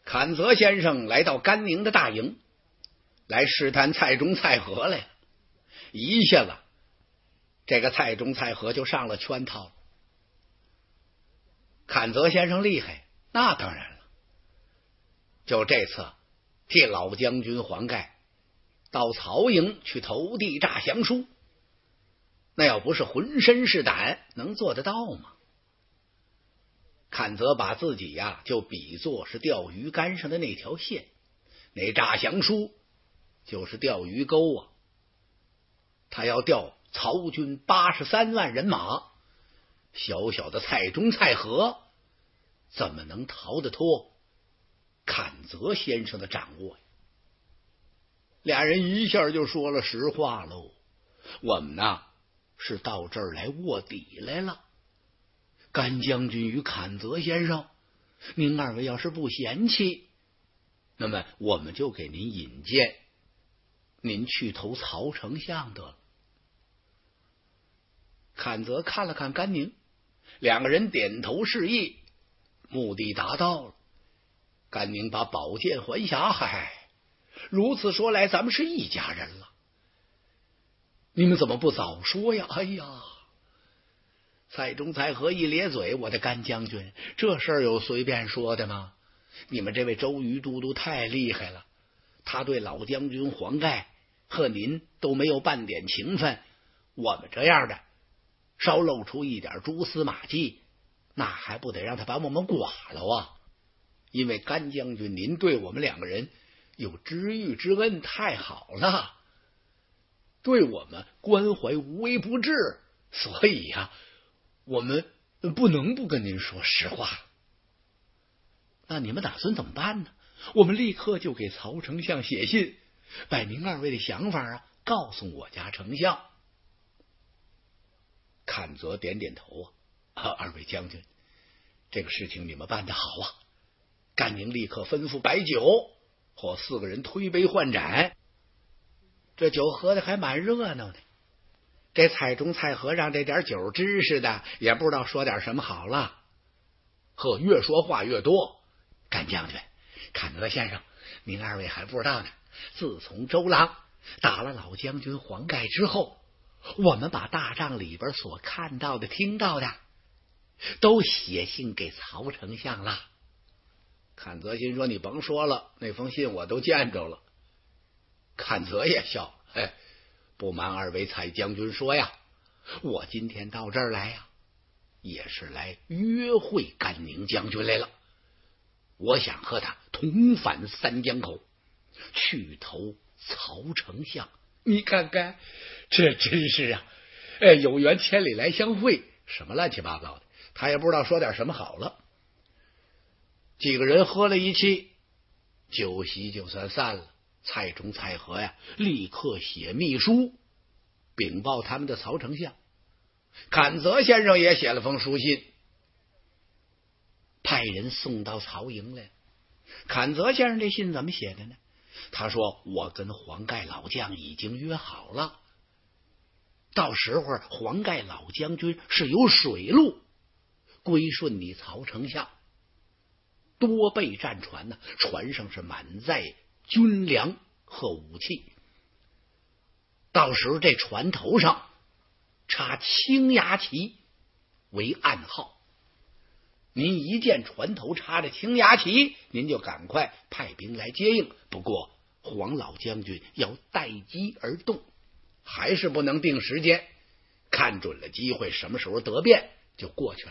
坎泽先生来到甘宁的大营，来试探蔡中、蔡和来了。一下子，这个蔡中、蔡和就上了圈套了。坎泽先生厉害，那当然了。就这次替老将军黄盖到曹营去投递诈降书，那要不是浑身是胆，能做得到吗？坎泽把自己呀就比作是钓鱼竿上的那条线，那诈降书就是钓鱼钩啊。他要调曹军83万人马，小小的蔡中、蔡和怎么能逃得脱坎泽先生的掌握呀？俩人一下就说了实话喽，我们呢是到这儿来卧底来了。甘将军与坎泽先生，您二位要是不嫌弃，那么我们就给您引荐，您去投曹丞相得了。坎泽看了看甘宁，两个人点头示意，目的达到了。甘宁把宝剑还匣，嗨，如此说来，咱们是一家人了。你们怎么不早说呀？哎呀！蔡中、蔡和一咧嘴，我的甘将军，这事儿有随便说的吗？你们这位周瑜都督太厉害了，他对老将军黄盖和您都没有半点情分，我们这样的稍露出一点蛛丝马迹，那还不得让他把我们剐了啊？因为甘将军您对我们两个人有知遇之恩，太好了，对我们关怀无微不至，所以呀，我们不能不跟您说实话。那你们打算怎么办呢？我们立刻就给曹丞相写信，把您二位的想法告诉我家丞相。坎泽点点头二位将军，这个事情你们办得好啊！甘宁立刻吩咐摆酒，或4个人推杯换盏，这酒喝的还蛮热闹的。这蔡中、蔡和让这点酒知识的也不知道说点什么好了，越说话越多。甘将军、坎泽先生，您二位还不知道呢，自从周郎打了老将军黄盖之后，我们把大帐里边所看到的、听到的都写信给曹丞相了。坎泽心说，你甭说了，那封信我都见着了。坎泽也笑，不瞒二位蔡将军说呀，我今天到这儿来呀，也是来约会甘宁将军来了。我想和他同返三江口，去投曹丞相。你看看，这真是啊，有缘千里来相会，什么乱七八糟的，他也不知道说点什么好了。几个人喝了一气，酒席就算散了。蔡中、蔡和呀，立刻写密书禀报他们的曹丞相。坎泽先生也写了封书信，派人送到曹营来。坎泽先生这信怎么写的呢？他说，我跟黄盖老将已经约好了，到时候黄盖老将军是由水路归顺你曹丞相，多备战船呢，船上是满载军粮和武器，到时候这船头上插青牙旗为暗号，您一见船头插着青牙旗，您就赶快派兵来接应。不过黄老将军要待机而动，还是不能定时间，看准了机会，什么时候得便就过去了。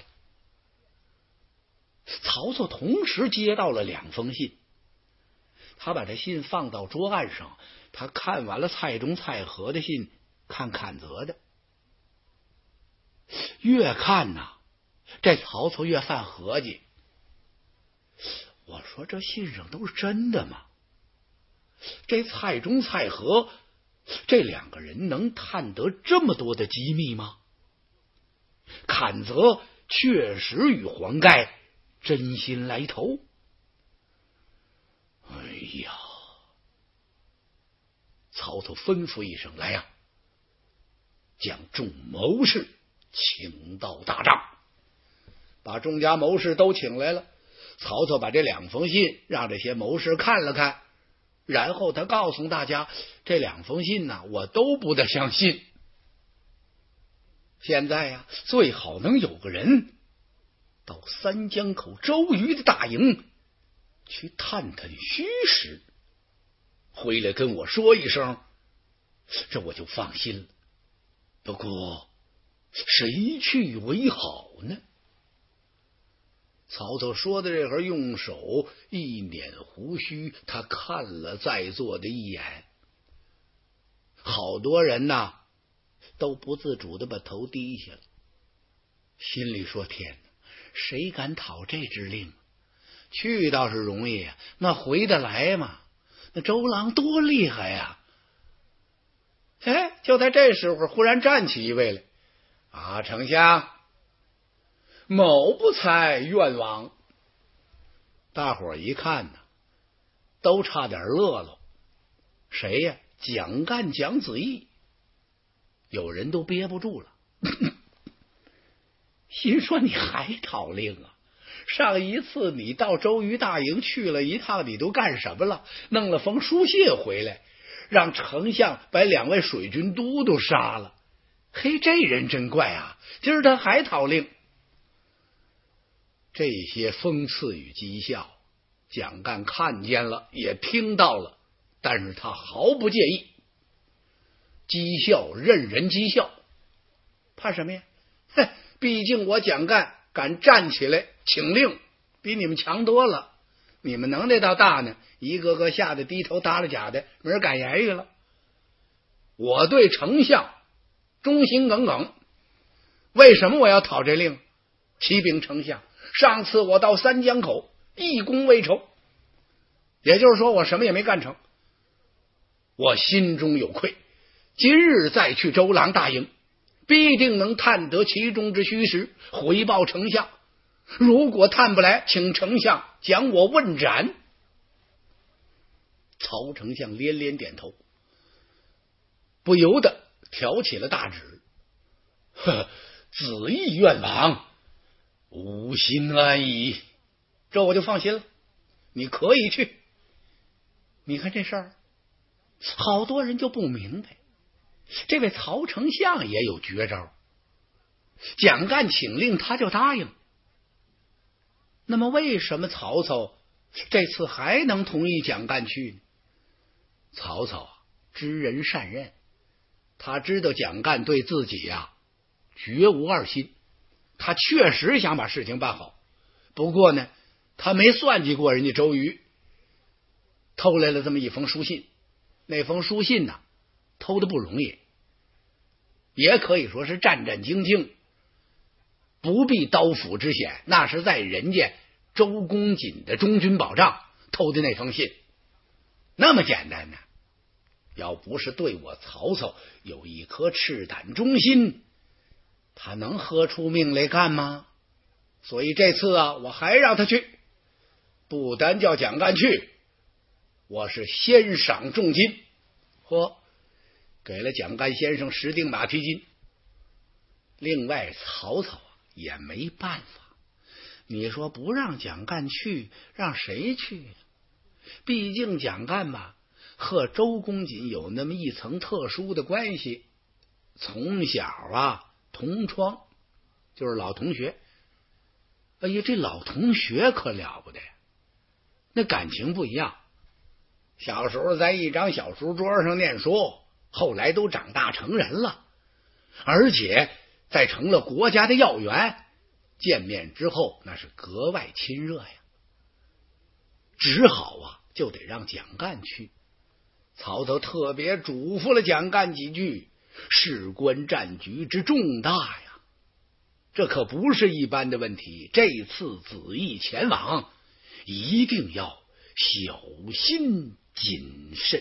曹操同时接到了2封信，他把这信放到桌案上，他看完了蔡中、蔡和的信，看坎泽的，越看呐，这曹操越犯合计。我说这信上都是真的吗？这蔡中、蔡和这2个人能探得这么多的机密吗？坎泽确实与黄盖真心来投。哎呀！曹操吩咐一声，来呀，将众谋士请到大帐，把众家谋士都请来了。 曹操把这2封信让这些谋士看了看，然后他告诉大家，这2封信呢，我都不得相信。现在呀，最好能有个人到三江口周瑜的大营去探探虚实，回来跟我说一声，这我就放心了。不过谁去为好呢？曹操说的这会儿，用手一捻胡须，他看了在座的一眼，好多人呐都不自主的把头低下了，心里说：天哪，谁敢讨这支令？去倒是容易啊，那回得来吗？那周郎多厉害呀！哎，就在这时候，忽然站起一位来：啊，丞相，某不才愿往。大伙儿一看呢，都差点乐了。谁呀？蒋干、蒋子义。有人都憋不住了，心说你还讨令啊？上一次你到周瑜大营去了一趟，你都干什么了？弄了封书信回来，让丞相把2位水军都督杀了。嘿，这人真怪啊！今儿他还讨令。这些讽刺与讥笑，蒋干看见了，也听到了，但是他毫不介意。讥笑任人讥笑，怕什么呀？哼，毕竟我蒋干敢站起来请令，比你们强多了。你们能耐倒大呢，一个个吓得低头耷拉甲的，没人敢言语了。我对丞相忠心耿耿，为什么我要讨这令？启禀丞相，上次我到三江口一功未酬，也就是说我什么也没干成，我心中有愧。今日再去周郎大营，必定能探得其中之虚实，回报丞相。如果探不来，请丞相将我问斩。曹丞相连连点头，不由得挑起了大指：子义愿往，吾心安矣。这我就放心了，你可以去。你看这事儿，好多人就不明白，这位曹丞相也有绝招，蒋干请令他就答应。那么为什么曹操这次还能同意蒋干去呢？曹操知人善任，他知道蒋干对自己绝无二心，他确实想把事情办好。不过呢，他没算计过人家周瑜，偷来了这么一封书信。那封书信呢，偷的不容易，也可以说是战战兢兢，不避刀斧之险，那是在人家周公瑾的中军保障偷的那封信。那么简单呢？要不是对我曹操有一颗赤胆忠心，他能喝出命来干吗？所以这次我还让他去，不单叫蒋干去，我是先赏重金，给了蒋干先生10锭马蹄金。另外曹操也没办法，你说不让蒋干去，让谁去？毕竟蒋干和周公瑾有那么一层特殊的关系，从小同窗，就是老同学。哎呀，这老同学可了不得，那感情不一样。小时候在一张小书桌上念书，后来都长大成人了，而且再成了国家的要员，见面之后那是格外亲热呀。只好就得让蒋干去。曹操特别嘱咐了蒋干几句，事关战局之重大呀，这可不是一般的问题。这次子义前往，一定要小心谨慎。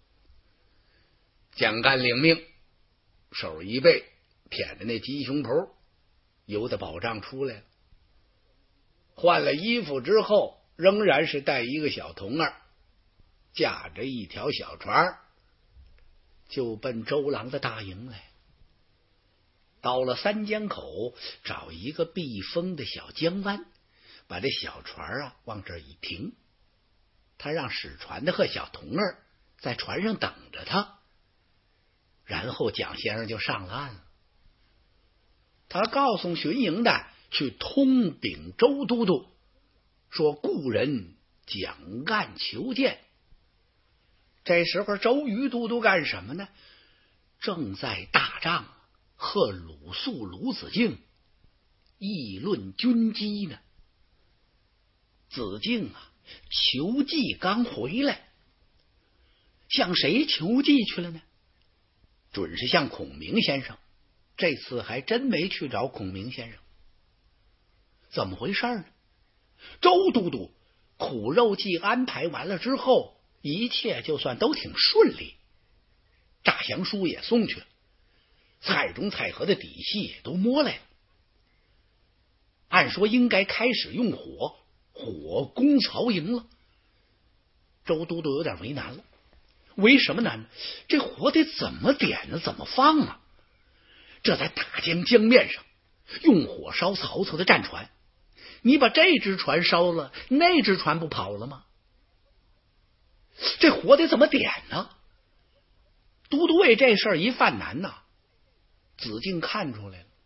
蒋干领命，手一背，腆着那鸡胸脯，由得保障出来了。换了衣服之后，仍然是带一个小童儿，驾着一条小船，就奔周郎的大营来。到了三江口，找一个避风的小江湾， 把这小船往这一停，他让使船的和小童儿在船上等着他，然后蒋先生就上了岸了。他告诉巡营的去通禀周都督，说故人蒋岸求见。这时候周瑜都督干什么呢？正在大帐和鲁肃、鲁子敬议论军机呢。子敬求计刚回来，向谁求计去了呢？准是向孔明先生。这次还真没去找孔明先生，怎么回事呢？周都督苦肉计安排完了之后，一切就算都挺顺利，诈降书也送去了，蔡中、蔡和的底细也都摸来了。按说应该开始用火攻曹营了。周都督有点为难了，为什么难？这火得怎么点呢？怎么放啊？这在大江江面上用火烧曹操的战船，你把这只船烧了，那只船不跑了吗？这火得怎么点呢？都督为这事儿一犯难呐。子敬看出来了，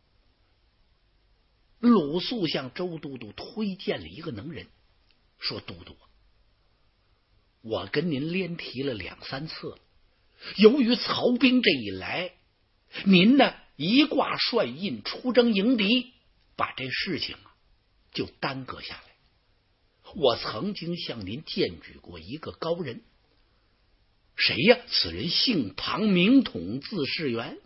鲁肃向周都督推荐了一个能人，说都督，我跟您连提了2、3次了，由于曹兵这一来，您呢一挂帅印出征迎敌，把这事情就耽搁下来。我曾经向您荐举过一个高人，谁呀？此人姓庞，名统，字士元，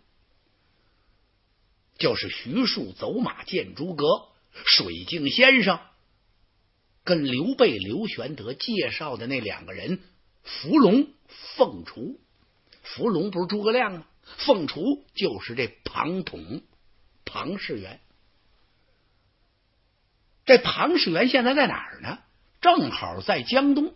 就是徐庶走马见诸葛，水镜先生跟刘备、刘玄德介绍的那2个人，伏龙、凤雏。伏龙不是诸葛亮吗？凤雏就是这庞统、庞士元。这庞士元现在在哪儿呢？正好在江东。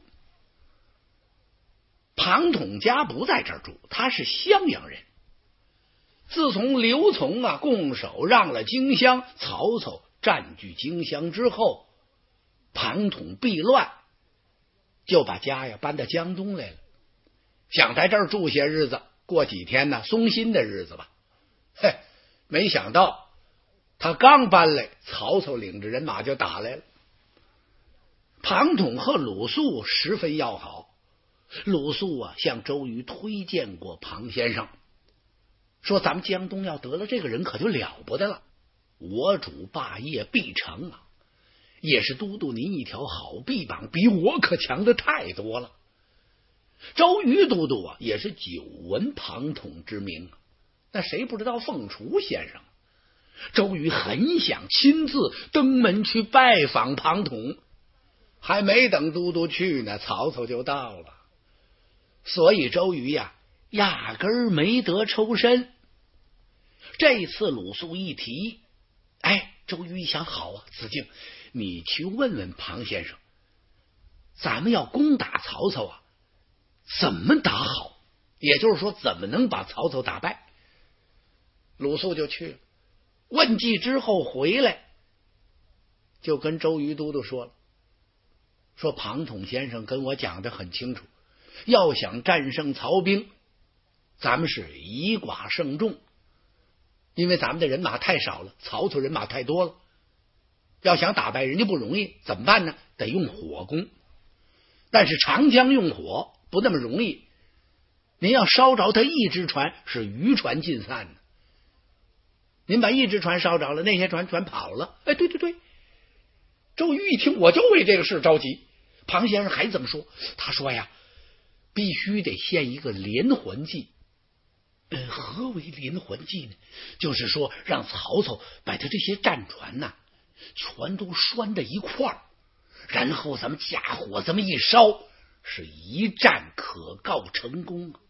庞统家不在这儿住，他是襄阳人。自从刘琮拱手让了荆襄，曹操占据荆襄之后，庞统避乱，就把家搬到江东来了，想在这儿住些日子，过几天松心的日子吧。没想到他刚搬来，曹操领着人马就打来了。庞统和鲁肃十分要好，鲁肃向周瑜推荐过庞先生，说咱们江东要得了这个人可就了不得了，我主霸业必成啊！也是都督您一条好臂膀，比我可强的太多了。周瑜都督也是久闻庞统之名，那谁不知道凤雏先生？周瑜很想亲自登门去拜访庞统，还没等都督去呢，曹操就到了，所以周瑜压根儿没得抽身。这次鲁肃一提，周瑜一想，好啊，子敬，你去问问庞先生，咱们要攻打曹操怎么打好？也就是说，怎么能把曹操打败？鲁肃就去了，问计之后回来，就跟周瑜都督说了，说庞统先生跟我讲的很清楚，要想战胜曹兵，咱们是以寡胜众，因为咱们的人马太少了，曹操人马太多了，要想打败人家不容易，怎么办呢？得用火攻。但是长江用火不那么容易，您要烧着他一只船，是渔船尽散的。您把一只船烧着了，那些船全跑了。对，周瑜一听，我就为这个事着急。庞先生还这么说，他说必须得献一个连环计。何为连环计呢？就是说让曹操把他这些战船全都拴在一块儿，然后咱们架火这么一烧，是一战可告成功啊！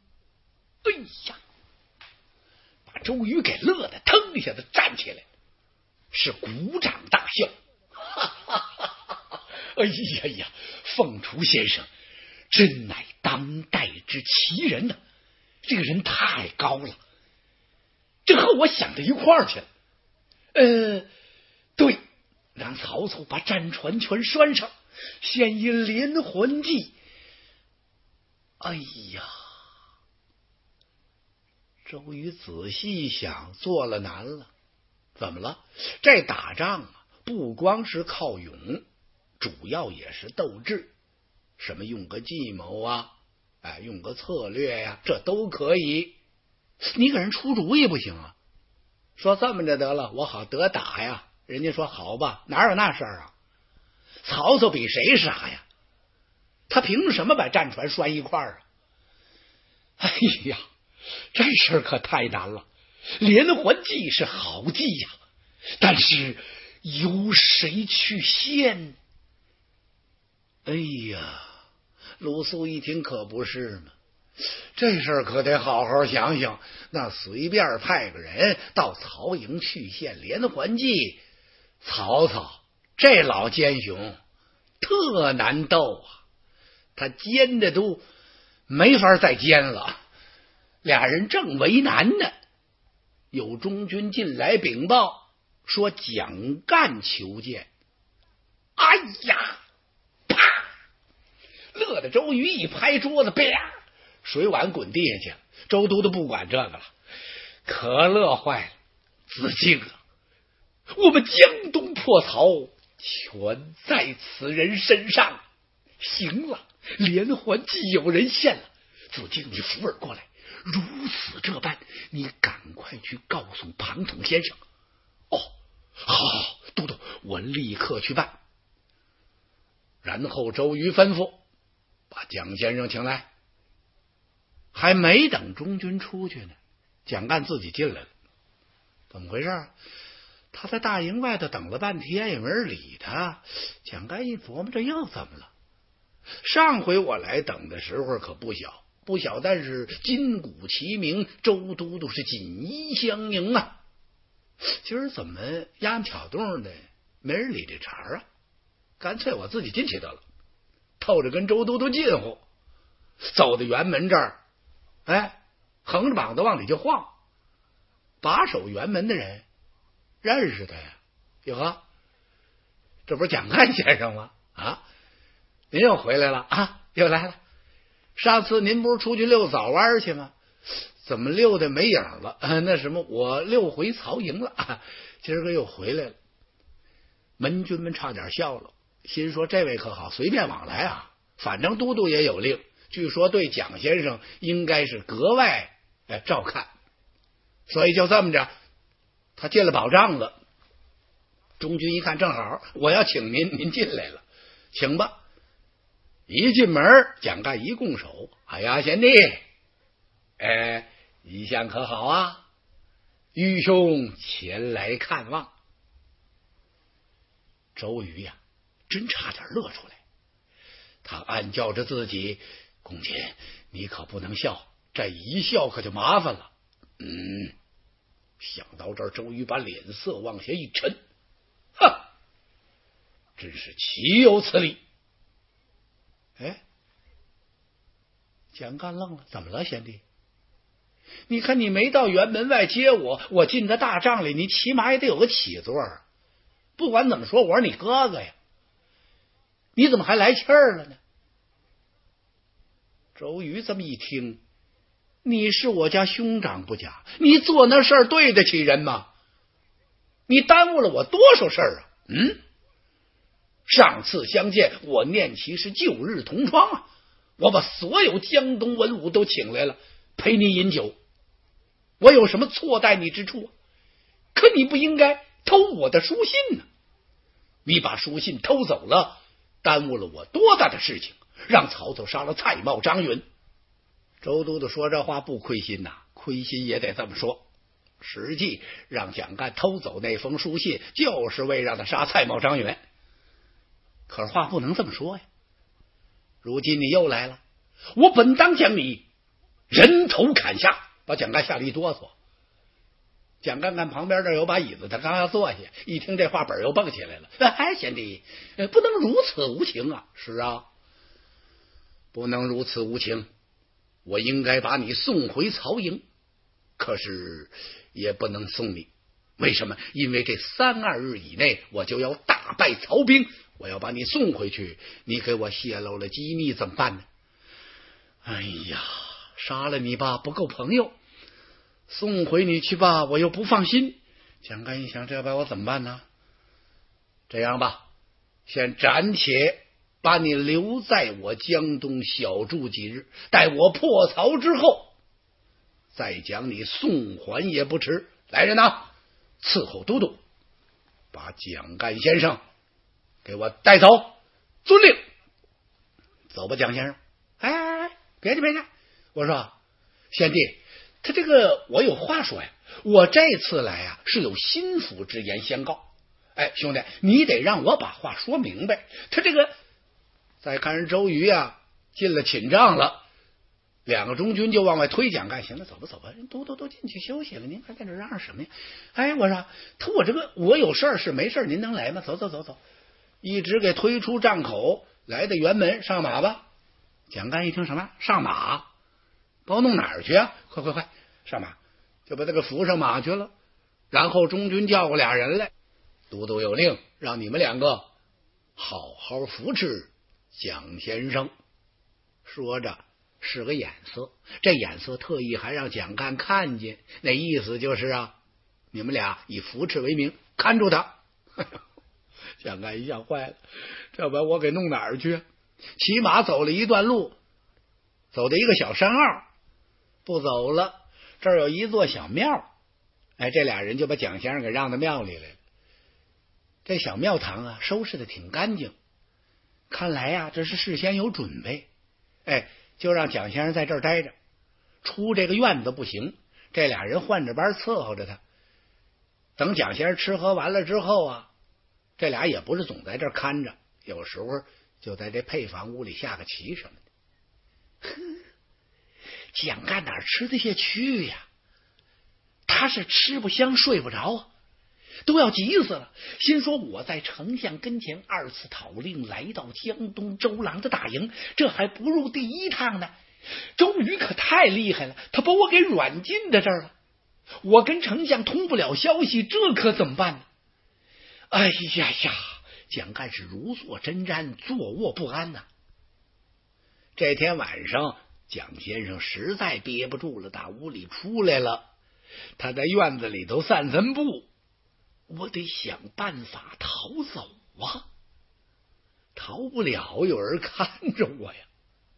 把周瑜给乐得腾一下子站起来，是鼓掌大笑。凤雏先生真乃当代之奇人呐！这个人太高了，这和我想到一块儿去了。对， 让曹操把战船全拴上，现一连环计。哎呀，周瑜仔细想，做了难了。怎么了？这打仗啊，不光是靠勇，主要也是斗智。什么用个计谋啊，用个策略呀，这都可以。你给人出主意不行啊？说这么着得了，我好得打呀。人家说好吧，哪有那事儿啊？曹操比谁傻呀？他凭什么把战船拴一块儿啊？哎呀，这事儿可太难了。连环计是好计呀，但是由谁去献？哎呀，鲁肃一听可不是嘛，这事儿可得好好想想。那随便派个人到曹营去献连环计，曹操这老奸雄特难斗啊，他奸的都没法再奸了。俩人正为难呢，有中军进来禀报说蒋干求见。哎呀，啪！乐得周瑜一拍桌子，啪！水碗滚地下去了。周都督不管这个了，可乐坏了。子敬啊，我们江东破曹全在此人身上。行了，连环计有人献了。子敬，你扶耳过来，如此这般，你赶快去告诉庞统先生。哦，好，都督，我立刻去办。然后周瑜吩咐把蒋先生请来。还没等中军出去呢，蒋干自己进来了。怎么回事？他在大营外头等了半天也没人理他。蒋干一琢磨，这又怎么了？上回我来等的时候可不小，但是金鼓齐鸣，周都督是锦衣相迎啊。今儿怎么丫门挑动的，没人理这茬啊？干脆我自己进去得了，透着跟周都督近乎。走到辕门这儿，横着膀子往里就晃。把守辕门的人认识他呀。哟呵，这不是蒋干先生吗？啊，您又回来了啊，又来了。上次您不是出去遛早弯去吗？怎么溜的没影了？那什么，我溜回曹营了，今儿个又回来了。门军们差点笑了，心说这位可好，随便往来啊，反正都督也有令，据说对蒋先生应该是格外照看。所以就这么着，他进了保障了。中军一看，正好我要请您进来了，请吧。一进门，蒋干一拱手，哎呀，贤弟，一向可好啊？愚兄前来看望。周瑜呀，真差点乐出来。他暗叫着自己，公瑾，你可不能笑，这一笑可就麻烦了。想到这儿，周瑜把脸色往下一沉，哼，真是岂有此理！蒋干愣了，怎么了，贤弟？你看你没到辕门外接我，我进到大帐里，你起码也得有个起座。不管怎么说，我是你哥哥呀，你怎么还来气儿了呢？周瑜这么一听，你是我家兄长不假，你做那事儿对得起人吗？你耽误了我多少事儿啊？上次相见，我念其是旧日同窗啊，我把所有江东文武都请来了，陪你饮酒，我有什么错待你之处啊？可你不应该偷我的书信呢。你把书信偷走了，耽误了我多大的事情，让曹操杀了蔡瑁、张允。周都督说这话不亏心呐，亏心也得这么说。实际让蒋干偷走那封书信，就是为让他杀蔡瑁、张允。可是话不能这么说呀。如今你又来了，我本当将你人头砍下，把蒋干吓了一哆嗦。蒋干看旁边这有把椅子，他刚要坐下，一听这话本又蹦起来了。贤弟，不能如此无情啊！是啊，不能如此无情，我应该把你送回曹营，可是也不能送你。 为什么？因为这3-2日以内，我就要大败曹兵，我要把你送回去，你给我泄露了机密怎么办呢？哎呀，杀了你吧，不够朋友；送回你去吧，我又不放心。蒋干一想，这把我怎么办呢？这样吧，先暂且把你留在我江东小住几日，待我破曹之后，再将你送还也不迟。来人呐，伺候都督，把蒋干先生给我带走。遵令。走吧，蒋先生。哎，别介别介，我说贤弟，他这个我有话说呀，我这次来啊是有心腹之言相告。哎，兄弟，你得让我把话说明白。他这个再看人周瑜啊进了寝帐了，2个中军就往外推蒋干。行了，走吧走吧，人都进去休息了，您还在这嚷嚷什么呀？哎，我说他我这个我有事儿是没事儿，您能来吗？走走走走，一直给推出帐口，来到辕门，上马吧。蒋干一听什么上马，把我弄哪儿去啊？快快快上马，就把他给扶上马去了。然后中军叫过俩人来，都督有令，让你们2个好好扶持蒋先生。说着是个眼色，这眼色特意还让蒋干看见，那意思就是啊，你们俩以扶持为名看住他。蒋干一想坏了，这把我给弄哪儿去？骑马走了一段路，走到一个小山坳，不走了，这儿有一座小庙。哎，这俩人就把蒋先生给让到庙里来了。这小庙堂啊收拾的挺干净，看来呀这是事先有准备。哎，就让蒋先生在这儿待着，出这个院子不行，这俩人换着班伺候着他。等蒋先生吃喝完了之后啊，这俩也不是总在这儿看着，有时候就在这配房屋里下个棋什么的。蒋干哪吃得下去呀？他是吃不香睡不着啊，都要急死了。心说我在丞相跟前2次讨令，来到江东周郎的大营，这还不如第1趟呢。周瑜可太厉害了，他把我给软禁在这儿了。我跟丞相通不了消息，这可怎么办呢？哎呀呀，蒋干是如坐针毡，坐卧不安呐。这天晚上，蒋先生实在憋不住了，打屋里出来了。他在院子里头散散步，我得想办法逃走啊，逃不了，有人看着我呀。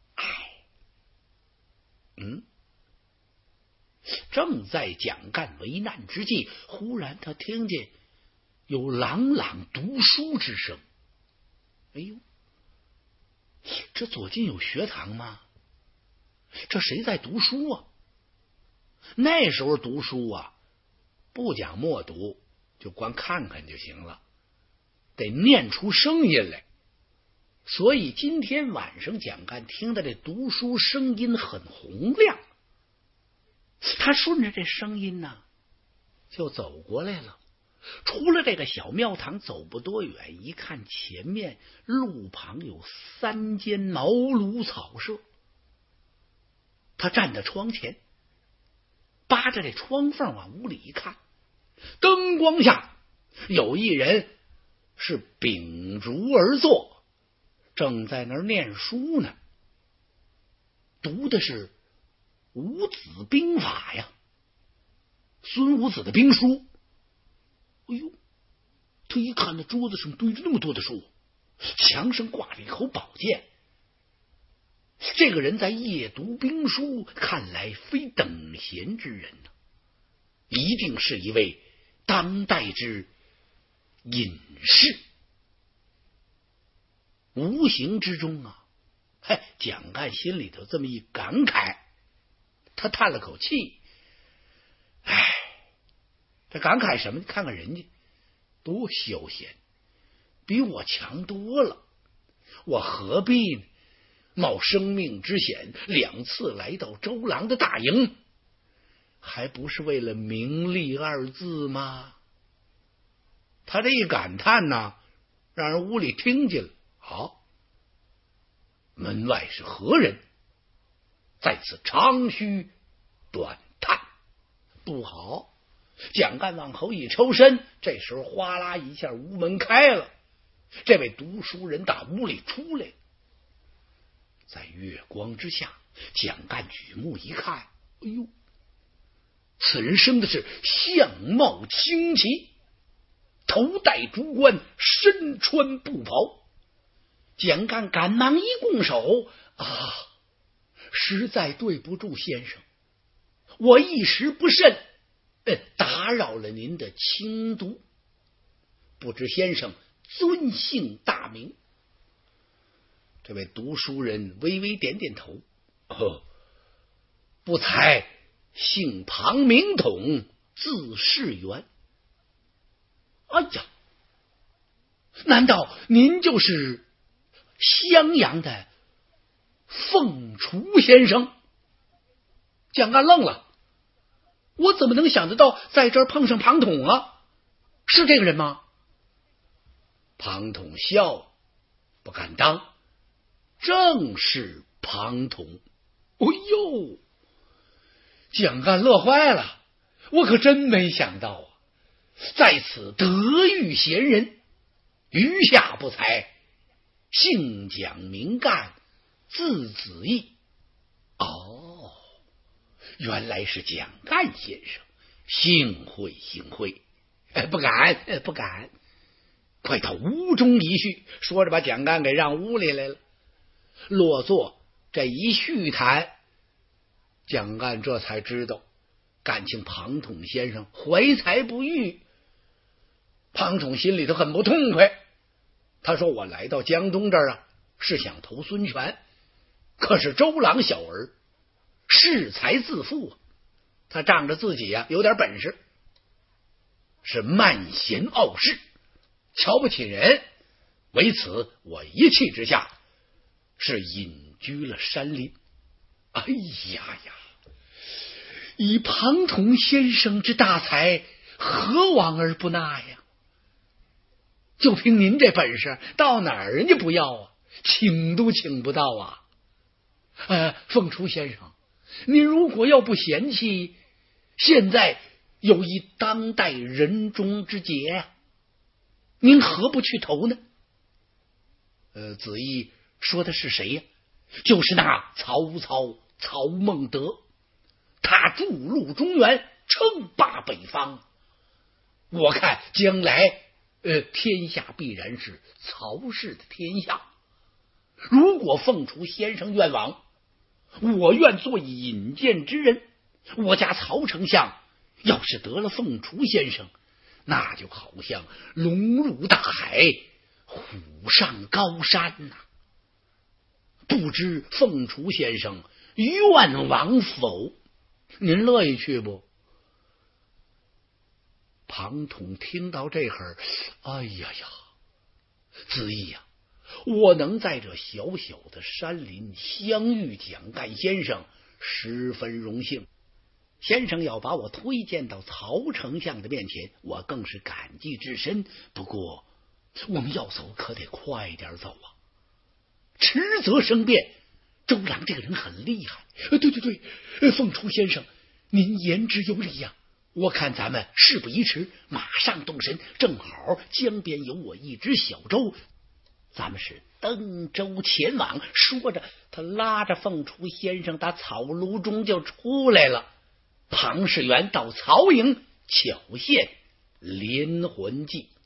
正在蒋干为难之际，忽然他听见有朗朗读书之声。哎呦，这左近有学堂吗？这谁在读书啊？那时候读书啊，不讲默读，就光看看就行了，得念出声音来。所以今天晚上蒋干听的这读书声音很洪亮，他顺着这声音呢就走过来了。出了这个小庙堂，走不多远，一看前面路旁有3间茅庐草舍。他站在窗前，扒着这窗缝往屋里一看，灯光下有一人是秉烛而坐，正在那儿念书呢，读的是五子兵法呀，孙武子的兵书。哎呦，他一看那桌子上堆着那么多的书，墙上挂着一口宝剑。这个人在夜读兵书，看来非等闲之人呢，一定是一位当代之隐士。无形之中啊，蒋干心里头这么一感慨，他叹了口气，这感慨什么？看看人家多休闲，比我强多了，我何必呢？冒生命之险2次来到周郎的大营，还不是为了名利2字吗？他这一感叹呢，让人屋里听见了。好，门外是何人？在此长吁短叹，不好， 蒋干往后一抽身，这时候哗啦一下，屋门开了，这位读书人打屋里出来，在月光之下，蒋干举目一看，哎呦，此人生的是相貌清奇，头戴竹冠，身穿布袍。蒋干赶忙一拱手，实在对不住先生，我一时不慎打扰了您的清读，不知先生尊姓大名？这位读书人微微点点头，不才姓庞名统，字世元。哎呀，难道您就是襄阳的凤雏先生？蒋干愣了，我怎么能想得到在这儿碰上庞统啊？是这个人吗？庞统笑，不敢当，正是庞统。哎呦，蒋干乐坏了，我可真没想到啊，在此得遇贤人，余下不才，姓蒋名干，字子义。原来是蒋干先生，幸会幸会。不敢，快到屋中一叙。说着把蒋干给让屋里来了。落座这一叙谈，蒋干这才知道，感情庞统先生怀才不遇。庞统心里头很不痛快，他说我来到江东这儿是想投孙权，可是周郎小儿恃才自负，他仗着自己有点本事，是慢贤傲世，瞧不起人，为此我一气之下是隐居了山林。哎呀，以庞统先生之大才，何往而不纳呀？就凭您这本事，到哪儿人家不要啊？请都请不到啊！凤雏先生，您如果要不嫌弃，现在有一当代人中之杰呀，您何不去投呢？子义说的是谁呀？就是那曹孟德，他筑路中原，称霸北方。我看将来天下必然是曹氏的天下。如果凤雏先生愿往，我愿做一引荐之人。我家曹丞相要是得了凤雏先生，那就好像龙入大海，虎上高山不知凤雏先生愿往否？您乐意去不？庞统听到这会儿，哎呀，子义我能在这小小的山林相遇蒋干先生，十分荣幸。先生要把我推荐到曹丞相的面前，我更是感激至深。不过我们要走可得快点走迟则生变。周郎这个人很厉害。对，凤雏先生，您言之有理我看咱们事不宜迟，马上动身。正好江边有我一只小舟，咱们是登舟前往。说着，他拉着凤雏先生打草庐中就出来了。庞士元到曹营巧献连环计。